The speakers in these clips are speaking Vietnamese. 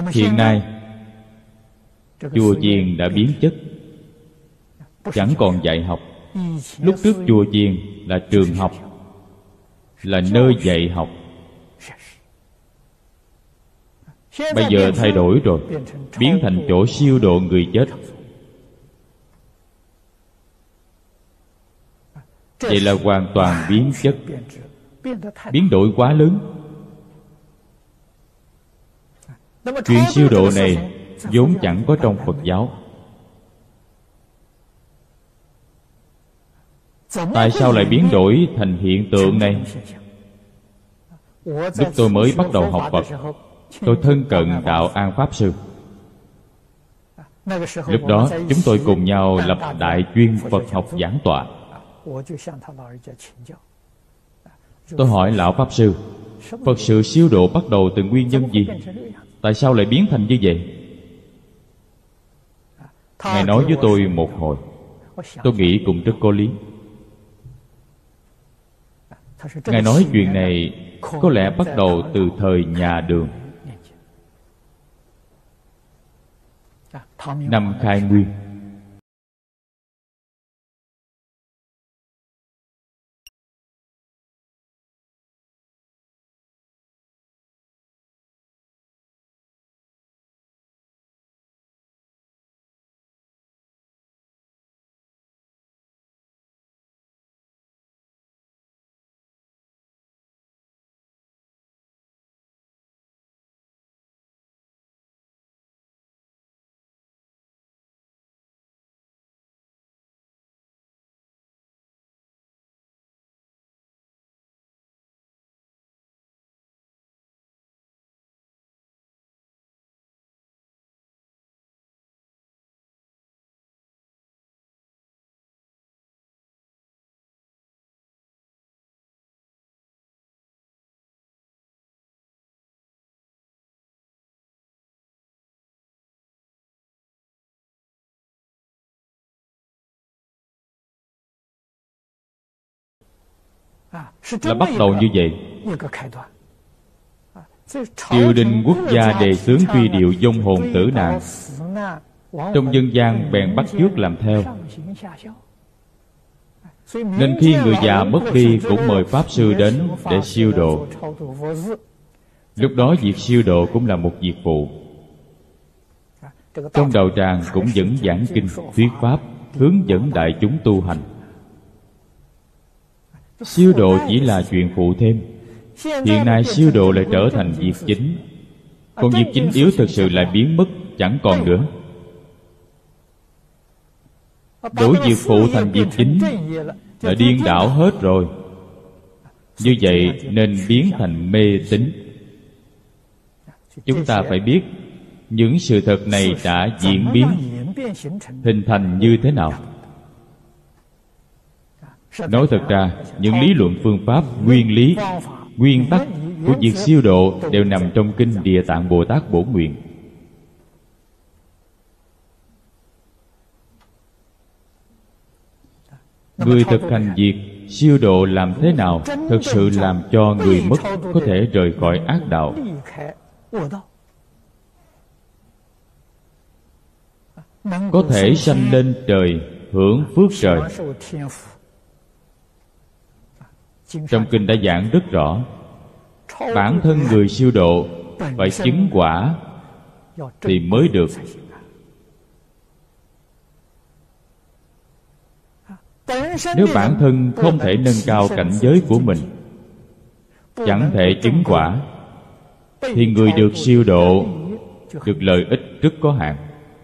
Hiện nay chùa chiền đã biến chất, chẳng còn dạy học. Lúc trước chùa chiền là trường học, là nơi dạy học. Bây giờ thay đổi rồi, biến thành chỗ siêu độ người chết. Vậy là hoàn toàn biến chất, biến đổi quá lớn. Chuyện siêu độ này vốn chẳng có trong Phật giáo. Tại sao lại biến đổi thành hiện tượng này? Lúc tôi mới bắt đầu học Phật, tôi thân cận Đạo An Pháp Sư. Lúc đó chúng tôi cùng nhau lập đại chuyên Phật học giảng tọa. Tôi hỏi Lão Pháp Sư, Phật sự siêu độ bắt đầu từ nguyên nhân gì? Tại sao lại biến thành như vậy? Ngài nói với tôi một hồi, tôi nghĩ cũng rất có lý. Ngài nói chuyện này có lẽ bắt đầu từ thời nhà Đường, năm khai nguyên. Là bắt đầu như vậy. Triều đình quốc gia đề xướng truy điệu vong hồn tử nạn, trong dân gian bèn bắt chước làm theo. Nên khi người già mất đi cũng mời Pháp Sư đến để siêu độ. Lúc đó việc siêu độ cũng là một việc phụ. Trong đạo tràng cũng vẫn giảng kinh, thuyết pháp, hướng dẫn đại chúng tu hành. Siêu độ chỉ là chuyện phụ thêm. Hiện nay siêu độ lại trở thành việc chính. Còn việc chính yếu thực sự lại biến mất, chẳng còn nữa. Đổi việc phụ thành việc chính là điên đảo hết rồi. Như vậy nên biến thành mê tín. Chúng ta phải biết những sự thật này đã diễn biến, hình thành như thế nào. Nói thật ra, những lý luận phương pháp, nguyên lý, nguyên tắc của việc siêu độ đều nằm trong kinh Địa Tạng Bồ Tát Bổn Nguyện. Người thực hành việc siêu độ làm thế nào thực sự làm cho người mất có thể rời khỏi ác đạo. Có thể sanh lên trời, hưởng phước trời. Trong kinh đã giảng rất rõ, bản thân người siêu độ phải chứng quả thì mới được. Nếu bản thân không thể nâng cao cảnh giới của mình, chẳng thể chứng quả, thì người được siêu độ được lợi ích rất có hạn.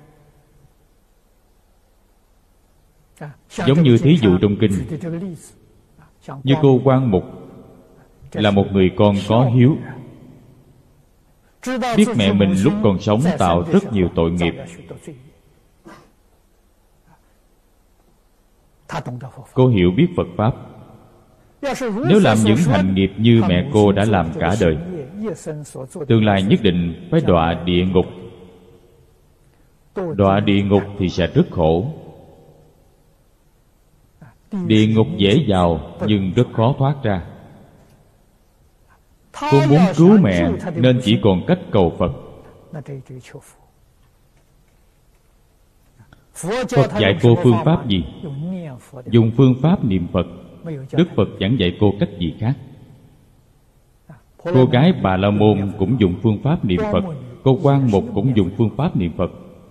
Giống như thí dụ trong kinh, như cô Quan Mục là một người con có hiếu, biết mẹ mình lúc còn sống tạo rất nhiều tội nghiệp. Cô hiểu biết Phật Pháp. Nếu làm những hành nghiệp như mẹ cô đã làm cả đời, tương lai nhất định phải đọa địa ngục. Đọa địa ngục thì sẽ rất khổ. Địa ngục dễ vào nhưng rất khó thoát ra. Cô muốn cứu mẹ nên chỉ còn cách cầu Phật. Phật dạy cô phương pháp gì? Dùng phương pháp niệm Phật. Đức Phật chẳng dạy cô cách gì khác. Cô gái Bà La Môn cũng dùng phương pháp niệm Phật. Cô Quan Mục cũng dùng phương pháp niệm Phật.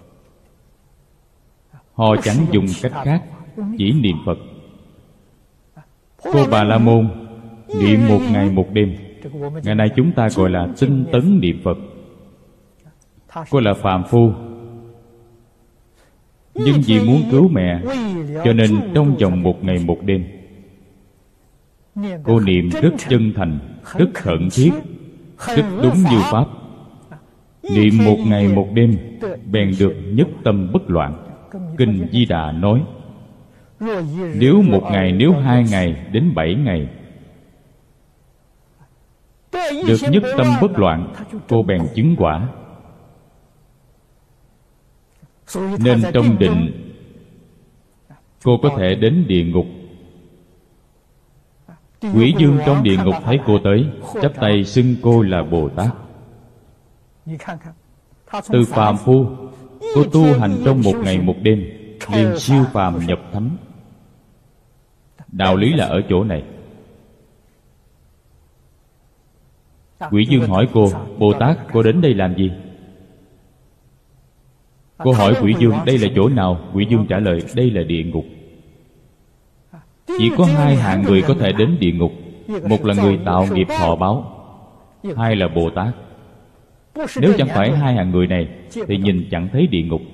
Họ chẳng dùng cách khác, chỉ niệm Phật. Cô Bà La Môn niệm 1 ngày 1 đêm. Ngày nay chúng ta gọi là tinh tấn niệm Phật. Cô là phàm phu, nhưng vì muốn cứu mẹ, cho nên trong vòng 1 ngày 1 đêm, cô niệm rất chân thành, rất khẩn thiết, rất đúng như Pháp. Niệm 1 ngày 1 đêm, bèn được nhất tâm bất loạn. Kinh Di Đà nói, nếu 1 ngày, nếu 2 ngày, đến 7 ngày được nhất tâm bất loạn, cô bèn chứng quả. Nên trong định, cô có thể đến địa ngục. Quỷ dương trong địa ngục thấy cô tới, chắp tay xưng cô là Bồ Tát. Từ phàm phu, cô tu hành trong 1 ngày 1 đêm, liền siêu phàm nhập thánh. Đạo lý là ở chỗ này. Quỷ dương hỏi cô, Bồ Tát, cô đến đây làm gì? Cô hỏi Quỷ dương, đây là chỗ nào? Quỷ dương trả lời, đây là địa ngục. Chỉ có 2 hạng người có thể đến địa ngục. Một là người tạo nghiệp thọ báo, 2 là Bồ Tát. Nếu chẳng phải 2 hạng người này, thì nhìn chẳng thấy địa ngục.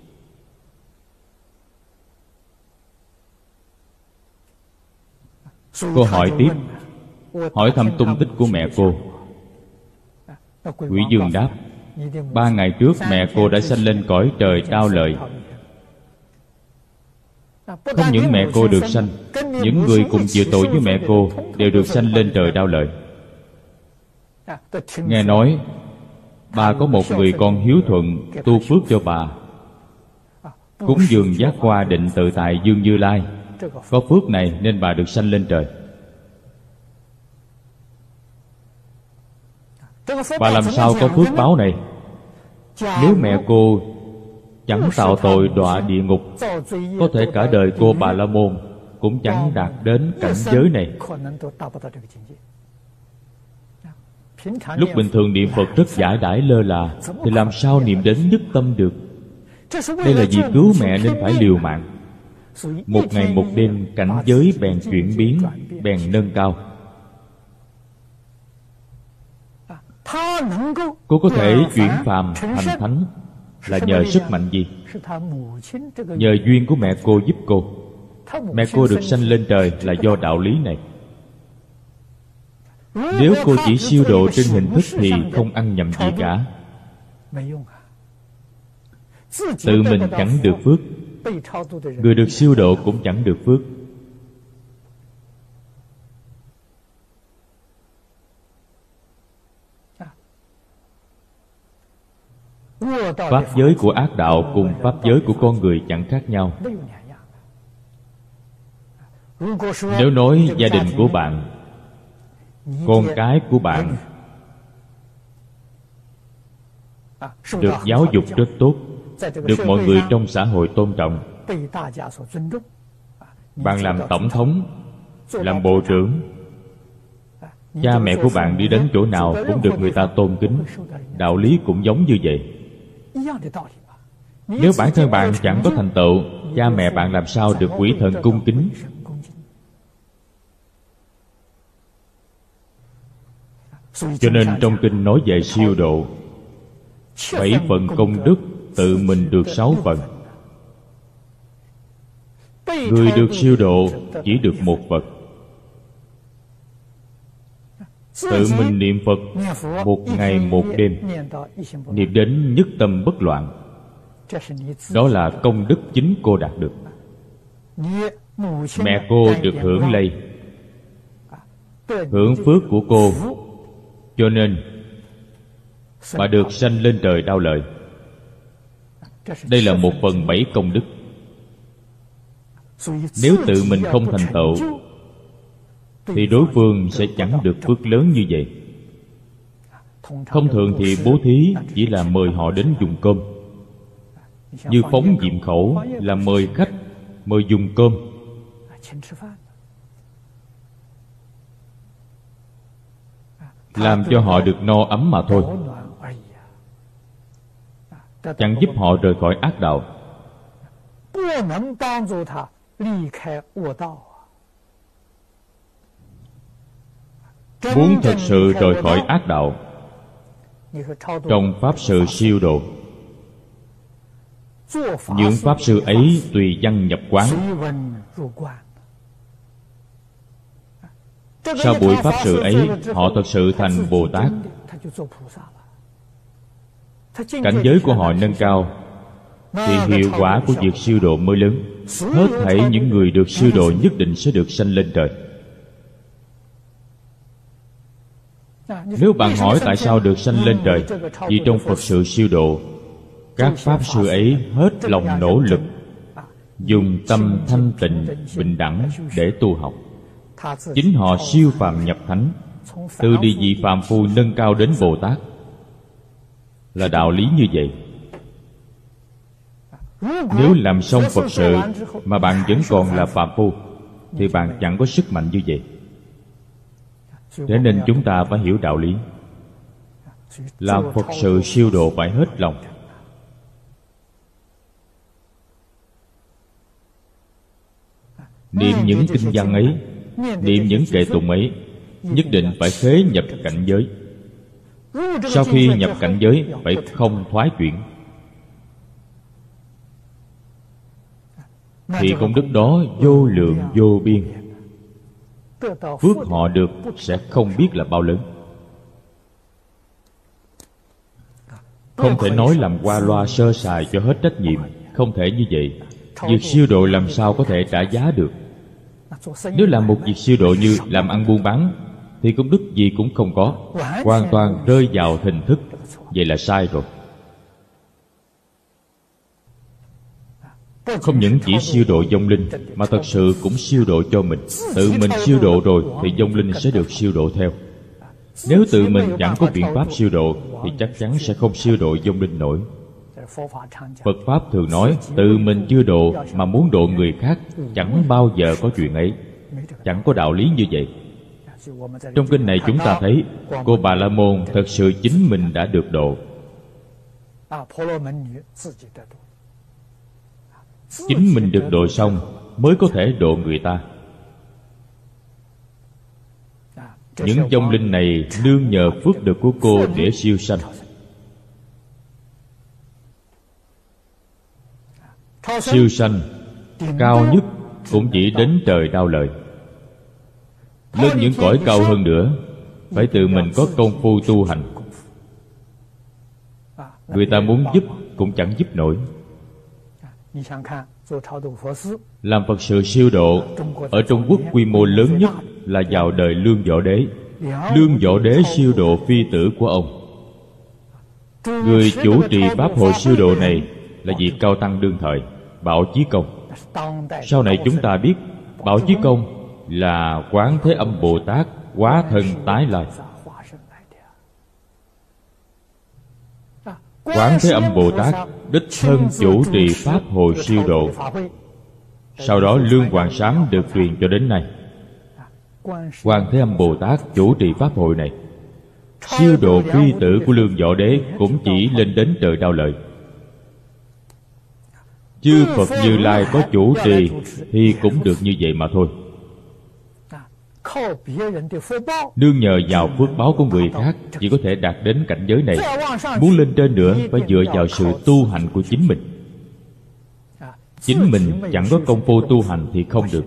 Cô hỏi tiếp, hỏi thăm tung tích của mẹ cô. Quỷ dương đáp, 3 ngày trước mẹ cô đã sanh lên cõi trời Đao Lợi. Không những mẹ cô được sanh, những người cùng chịu tội với mẹ cô đều được sanh lên trời Đao Lợi. Nghe nói bà có một người con hiếu thuận, tu phước cho bà, cúng dường giác hoa định tự tại Dương Như Lai. Có phước này nên bà được sanh lên trời. Bà làm sao có phước báo này? Nếu mẹ cô chẳng tạo tội đọa địa ngục, có thể cả đời cô Bà La Môn cũng chẳng đạt đến cảnh giới này. Lúc bình thường niệm Phật rất giải đãi lơ là, thì làm sao niệm đến nhất tâm được? Đây là vì cứu mẹ nên phải liều mạng. 1 ngày 1 đêm, cảnh giới bèn chuyển biến, bèn nâng cao. Cô có thể chuyển phàm thành thánh là nhờ sức mạnh gì? Nhờ duyên của mẹ cô giúp cô. Mẹ cô được sanh lên trời là do đạo lý này. Nếu cô chỉ siêu độ trên hình thức thì không ăn nhầm gì cả. Tự mình chẳng được phước, người được siêu độ cũng chẳng được phước. Pháp giới của ác đạo cùng pháp giới của con người chẳng khác nhau. Nếu nói gia đình của bạn, con cái của bạn được giáo dục rất tốt, được mọi người trong xã hội tôn trọng, bạn làm tổng thống, làm bộ trưởng, cha mẹ của bạn đi đến chỗ nào cũng được người ta tôn kính. Đạo lý cũng giống như vậy. Nếu bản thân bạn chẳng có thành tựu, cha mẹ bạn làm sao được quỷ thần cung kính? Cho nên trong kinh nói về siêu độ, 7 phần công đức tự mình được 6 phần. Người được siêu độ chỉ được 1 phần. Tự mình niệm Phật 1 ngày 1 đêm, niệm đến nhất tâm bất loạn. Đó là công đức chính cô đạt được. Mẹ cô được hưởng lây, hưởng phước của cô, cho nên bà được sanh lên trời Đao Lợi. Đây là 1 phần 7 công đức. Nếu tự mình không thành tựu thì đối phương sẽ chẳng được phước lớn như vậy. Thông thường thì bố thí chỉ là mời họ đến dùng cơm. Như phóng diệm khẩu là mời khách, mời dùng cơm. Làm cho họ được no ấm mà thôi, chẳng giúp họ rời khỏi ác đạo. Muốn thật sự rời khỏi ác đạo, trong pháp sự siêu độ, những pháp sư ấy tùy văn nhập quán. Sau buổi pháp sự ấy, họ thật sự thành Bồ Tát. Cảnh giới của họ nâng cao, thì hiệu quả của việc siêu độ mới lớn. Hết thảy những người được siêu độ nhất định sẽ được sanh lên trời. Nếu bạn hỏi tại sao được sanh lên trời, vì trong Phật sự siêu độ, các pháp sư ấy hết lòng nỗ lực, dùng tâm thanh tịnh bình đẳng để tu học. Chính họ siêu phàm nhập thánh, từ địa vị phàm phu nâng cao đến Bồ Tát, là đạo lý như vậy. Nếu làm xong Phật sự mà bạn vẫn còn là phàm phu, thì bạn chẳng có sức mạnh như vậy. Thế nên chúng ta phải hiểu đạo lý. Làm Phật sự siêu độ phải hết lòng. Niệm những kinh văn ấy, niệm những kệ tụng ấy, nhất định phải khế nhập cảnh giới. Sau khi nhập cảnh giới, phải không thoái chuyển, thì công đức đó vô lượng vô biên. Phước họ được sẽ không biết là bao lớn. Không thể nói làm qua loa sơ sài cho hết trách nhiệm. Không thể như vậy. Việc siêu độ làm sao có thể trả giá được? Nếu làm một việc siêu độ như làm ăn buôn bán, thì công đức gì cũng không có, hoàn toàn rơi vào hình thức. Vậy là sai rồi. Không những chỉ siêu độ vong linh, mà thật sự cũng siêu độ cho mình. Tự mình siêu độ rồi thì vong linh sẽ được siêu độ theo. Nếu tự mình chẳng có biện pháp siêu độ, thì chắc chắn sẽ không siêu độ vong linh nổi. Phật Pháp thường nói, tự mình chưa độ mà muốn độ người khác, chẳng bao giờ có chuyện ấy. Chẳng có đạo lý như vậy. Trong kinh này chúng ta thấy, cô Bà La Môn thật sự chính mình đã được độ. Chính mình được độ xong mới có thể độ người ta. Những vong linh này nương nhờ phước đức của cô để siêu sanh. Siêu sanh cao nhất cũng chỉ đến trời Đao Lợi. Lên những cõi cao hơn nữa, phải tự mình có công phu tu hành. Người ta muốn giúp cũng chẳng giúp nổi. Làm Phật sự siêu độ ở Trung Quốc quy mô lớn nhất là vào đời Lương Võ Đế. Lương Võ Đế siêu độ phi tử của ông. Người chủ trì pháp hội siêu độ này là vị cao tăng đương thời, Bảo Chí Công. Sau này chúng ta biết Bảo Chí Công là Quán Thế Âm Bồ Tát hóa thân tái lai. Quán Thế Âm Bồ Tát đích thân chủ trì pháp hội siêu độ. Sau đó Lương Hoàng Sám được truyền cho đến nay. Quán Thế Âm Bồ Tát chủ trì pháp hội này. Siêu độ phi tử của Lương Võ Đế cũng chỉ lên đến trời Đao Lợi. Chư Phật Như Lai có chủ trì thì cũng được như vậy mà thôi. Nương nhờ vào phước báo của người khác chỉ có thể đạt đến cảnh giới này. Muốn lên trên nữa phải dựa vào sự tu hành của chính mình. Chính mình chẳng có công phu tu hành thì không được.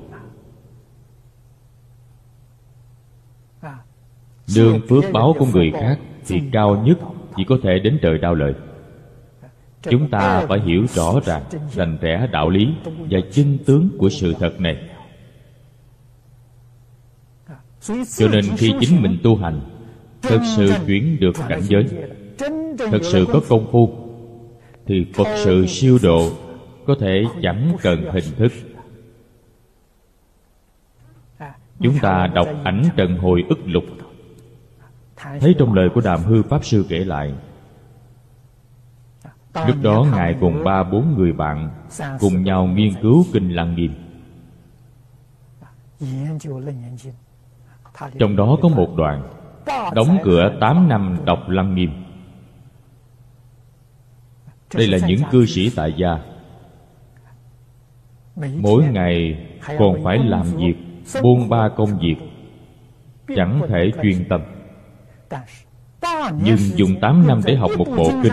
Nương phước báo của người khác thì cao nhất chỉ có thể đến trời Đao Lợi. Chúng ta phải hiểu rõ ràng, rành rẽ đạo lý và chân tướng của sự thật này. Cho nên khi chính mình tu hành, thực sự chuyển được cảnh giới, thực sự có công phu, thì Phật sự siêu độ có thể chẳng cần hình thức. Chúng ta đọc Ảnh Trần Hồi Ức Lục, thấy trong lời của Đàm Hư Pháp Sư kể lại, lúc đó Ngài cùng 3-4 người bạn cùng nhau nghiên cứu Kinh Lăng Nghiêm. Trong đó có một đoạn đóng cửa 8 năm đọc Lăng Nghiêm. Đây là những cư sĩ tại gia, mỗi ngày còn phải làm việc bôn ba công việc, chẳng thể chuyên tâm. Nhưng dùng 8 năm để học một bộ kinh,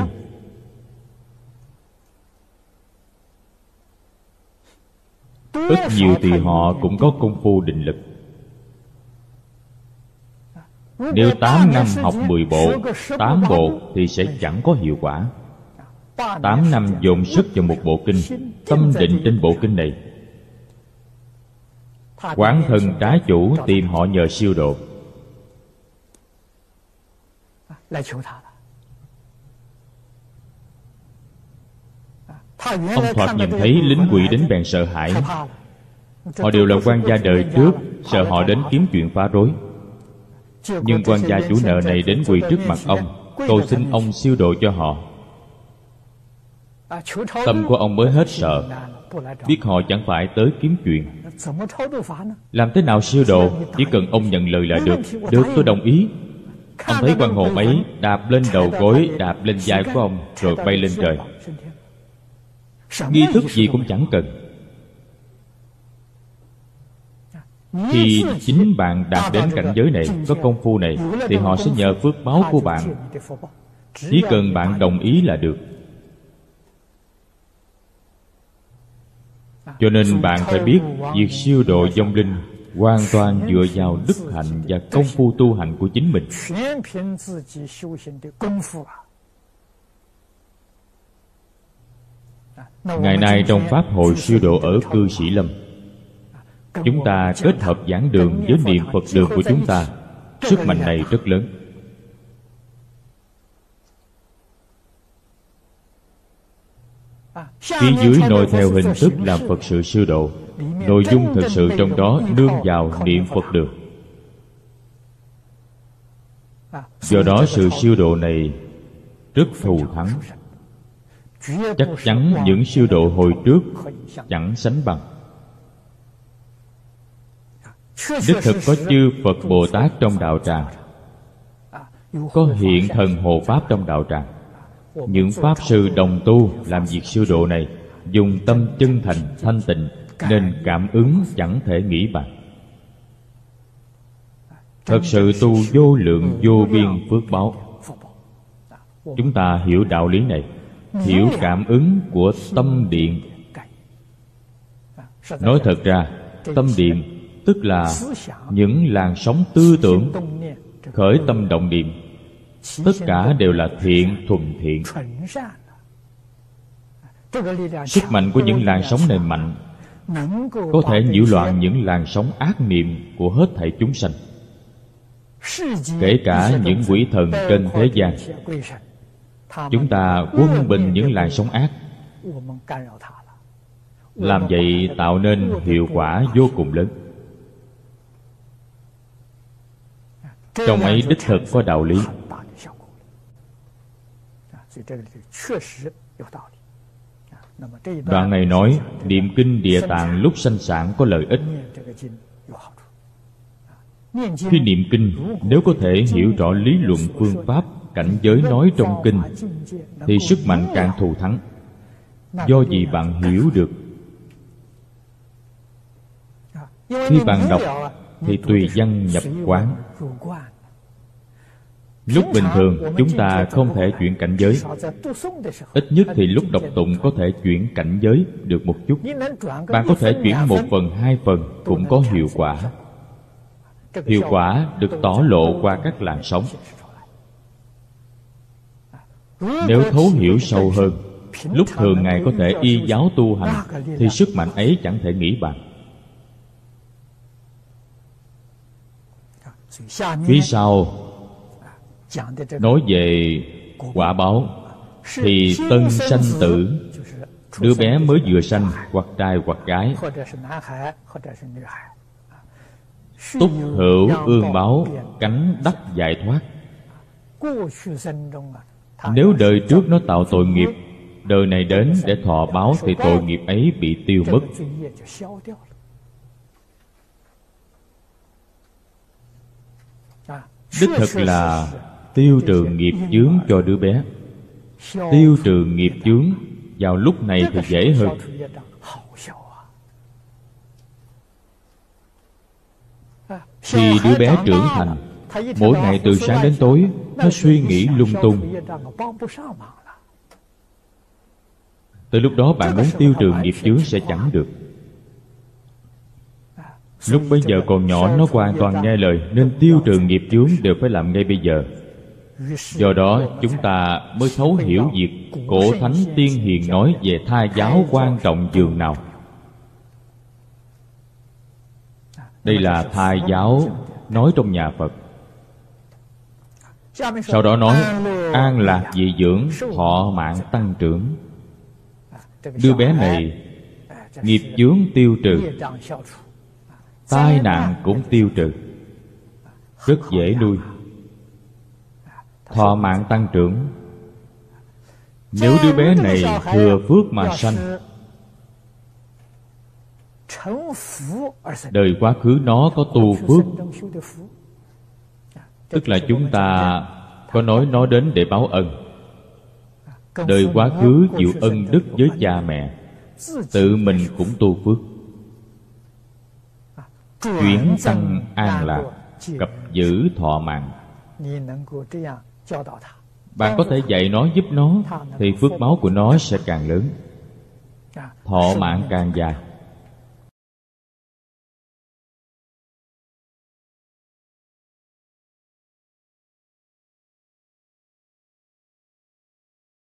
ít nhiều thì họ cũng có công phu định lực. Nếu 8 năm học 10 bộ, 8 bộ thì sẽ chẳng có hiệu quả. 8 năm dồn sức vào một bộ kinh, tâm định trên bộ kinh này. Quán thân trái chủ tìm họ nhờ siêu độ. Ông Thoạt nhìn thấy lính quỷ đến bèn sợ hãi. Họ đều là quan gia đời trước, sợ họ đến kiếm chuyện phá rối. Nhưng quan gia chủ nợ này đến quỳ trước mặt ông, cầu xin ông siêu độ cho họ. Tâm của ông mới hết sợ, biết họ chẳng phải tới kiếm chuyện. Làm thế nào siêu độ? Chỉ cần ông nhận lời là được. Được, tôi đồng ý. Ông thấy quan hồn ấy đạp lên đầu gối, đạp lên vai của ông, rồi bay lên trời. Nghi thức gì cũng chẳng cần. Khi chính bạn đạt đến cảnh giới này, có công phu này, thì họ sẽ nhờ phước báo của bạn. Chỉ cần bạn đồng ý là được. Cho nên bạn phải biết, việc siêu độ vong linh hoàn toàn dựa vào đức hạnh và công phu tu hành của chính mình. Ngày nay trong Pháp hội siêu độ ở cư Sĩ Lâm, chúng ta kết hợp giảng đường với niệm Phật đường của chúng ta. Sức mạnh này rất lớn. Phía dưới nội theo hình thức làm Phật sự siêu độ, nội dung thực sự trong đó nương vào niệm Phật đường. Do đó sự siêu độ này rất thù thắng. Chắc chắn những siêu độ hồi trước chẳng sánh bằng. Đích thực có chư Phật Bồ Tát trong đạo tràng, có hiện thần hộ Pháp trong đạo tràng. Những Pháp sư đồng tu làm việc siêu độ này dùng tâm chân thành thanh tịnh, nên cảm ứng chẳng thể nghĩ bàn. Thật sự tu vô lượng vô biên phước báo. Chúng ta hiểu đạo lý này, hiểu cảm ứng của tâm điện. Nói thật ra, tâm điện tức là những làn sóng tư tưởng khởi tâm động niệm, tất cả đều là thiện, thuần thiện. Sức mạnh của những làn sóng này mạnh, có thể nhiễu loạn những làn sóng ác niệm của hết thảy chúng sanh, kể cả những quỷ thần trên thế gian. Chúng ta quân bình những làn sóng ác. Làm vậy tạo nên hiệu quả vô cùng lớn. Trong ấy đích thực có đạo lý. Đoạn này nói niệm kinh Địa Tạng lúc sanh sản có lợi ích. Khi niệm kinh, nếu có thể hiểu rõ lý luận phương pháp, cảnh giới nói trong kinh, thì sức mạnh càng thù thắng. Do gì bạn hiểu được. Khi bạn đọc thì tùy văn nhập quán. Lúc bình thường chúng ta không thể chuyển cảnh giới, ít nhất thì lúc đọc tụng có thể chuyển cảnh giới được một chút. Bạn có thể chuyển 1/2 cũng có hiệu quả. Hiệu quả được tỏ lộ qua các làn sóng. Nếu thấu hiểu sâu hơn, lúc thường ngày có thể y giáo tu hành, thì sức mạnh ấy chẳng thể nghĩ bàn. Phía sau nói về quả báo, thì tân sanh tử, đứa bé mới vừa sanh, hoặc trai hoặc gái, túc hữu ương báo, cánh đắc giải thoát. Nếu đời trước nó tạo tội nghiệp, đời này đến để thọ báo thì tội nghiệp ấy bị tiêu mất. Đích thực là tiêu trừ nghiệp chướng cho đứa bé. Tiêu trừ nghiệp chướng vào lúc này thì dễ hơn. Khi đứa bé trưởng thành, mỗi ngày từ sáng đến tối nó suy nghĩ lung tung. Tới lúc đó bạn muốn tiêu trừ nghiệp chướng sẽ chẳng được. Lúc bấy giờ còn nhỏ nó hoàn toàn nghe lời, nên tiêu trừ nghiệp chướng đều phải làm ngay bây giờ. Do đó chúng ta mới thấu hiểu việc cổ thánh tiên hiền nói về thai giáo quan trọng dường nào. Đây là thai giáo nói trong nhà Phật. Sau đó nói an lạc dị dưỡng, thọ mạng tăng trưởng. Đứa bé này nghiệp chướng tiêu trừ, tai nạn cũng tiêu trừ, rất dễ nuôi. Thọ mạng tăng trưởng. Nếu đứa bé này thừa phước mà sanh, đời quá khứ nó có tu phước, tức là chúng ta có nói nó đến để báo ân. Đời quá khứ chịu ân đức với cha mẹ, tự mình cũng tu phước, chuyển tăng an lạc, cập giữ thọ mạng. Bạn có thể dạy nó, giúp nó, thì phước báo của nó sẽ càng lớn, thọ mạng càng dài.